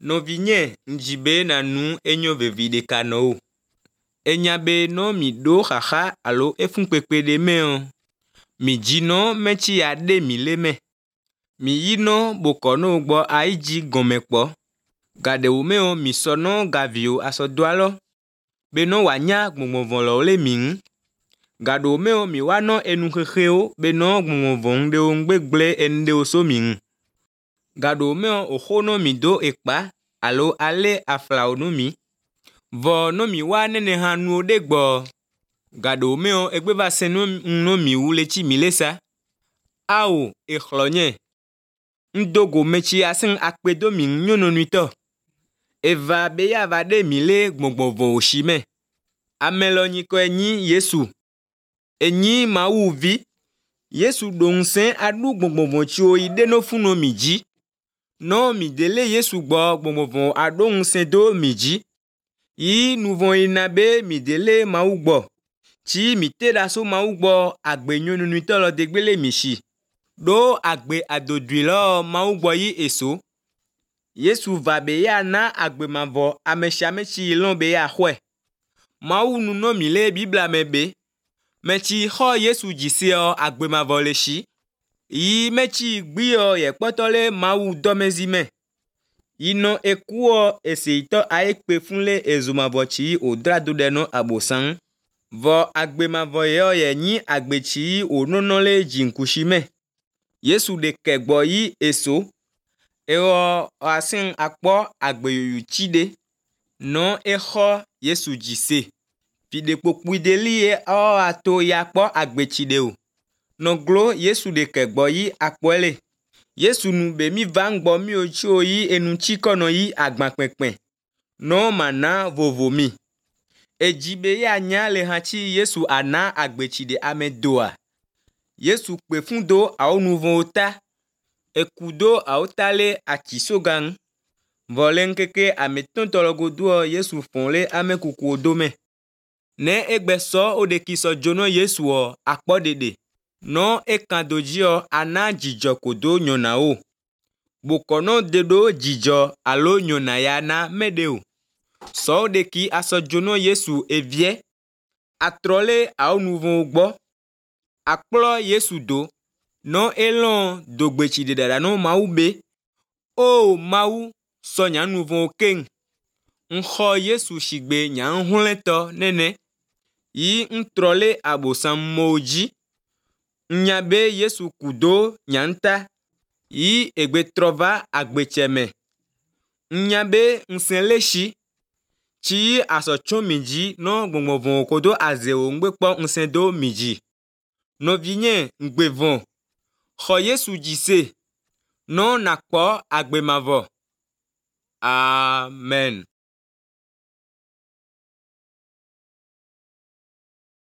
Novinye njibe na nu enyo vevide kano. Enyabe no mi do haha alo efunkpekpe de meo. Mi jino mechi ya de mi leme. Mi yino boko no gbo aiji gomekpo. Gade umeo mi sono gavio asodwalo. Beno wanya gmongovolo le ming. Gade umeo mi wano enukheo beno gmongovong de ongbegle ende oso ming. Gade umeo ohono mi do ekpa alo ale aflao no mi. Vo no mi wa nene hanu odegbo. Gade umeo egbeva seno no mi ulechi milesa. Ao echlonye. Ndogo mechi asen akpedo mi nyono nuito. Eva beya vade mile gbogbovo oshime. Amelo nyiko enyi Yesu. Enyi ma uvi. Yesu donsen adu gbogbovo chio ide no funo miji. No mi dele Yesu gbogbovo adonsen do miji. Yi nuvon inabe mi dele ma ugbo. Chi mi teda so ma ugbo agbe nyono nuito lo degbele mishi. Do agbe adodwilo ma ugbo yi eso. Yesu va beya na agbe mavo ameshi ilon beya hwe. Ma unu no mile bibla mebe. Mechi ho Yesu jiseo agbe mavo leshi. Yi mechi gbio ye potole ma u domezime. Ino ekuo eseito aekpe funle ezumavo chi odrado deno abosang. Vo agbe mavo ye nyi agbe chi ononole jinkushime. Yesu de kegbo yi eso. Eo asin akpo agbe yoyu chide. No eho Yesu jise. Fide pokpuideli ye o ato ya kpo agbe chide o. No glo Yesu de kegbo yi akpole. Yesu nu be mi vangbo mi ocho yi enunchi kono yi agbankpekpen. No mana vovo mi. Ejibe ya nya le hachi Yesu ana agbe chide amedoa. Yesu kwe fundo a onuvon ota. Ekudo a otale a chisogang. Volen keke a meton tologoduo Yesu fonle ame kuku odome. Ne egbeso odekiso jono Yesu o akpodede. No ekandojio ana jijo kodo nyona o. Bokono dedo jijo alo nyona ya na medeo. So deki aso jono Yesu evie. Atrole a onuvon ogbo. Akplo Yesu do. No elon dogbechi de dada no maube. O mau so nyan nuvon okeng. Nho Yesu shigbe nyan huleto nene. Yi ntrole abosam moji. Nyabe Yesu kudo nyanta. Yi egbe trova agbecheme. Nyabe nsenleshi. Chi aso chomiji no gbogbo kodo azeo ngbekpo nsendo miji. No vinye ngbevon. Ho Yesu jise. No nakpo agbe mavo. Amen.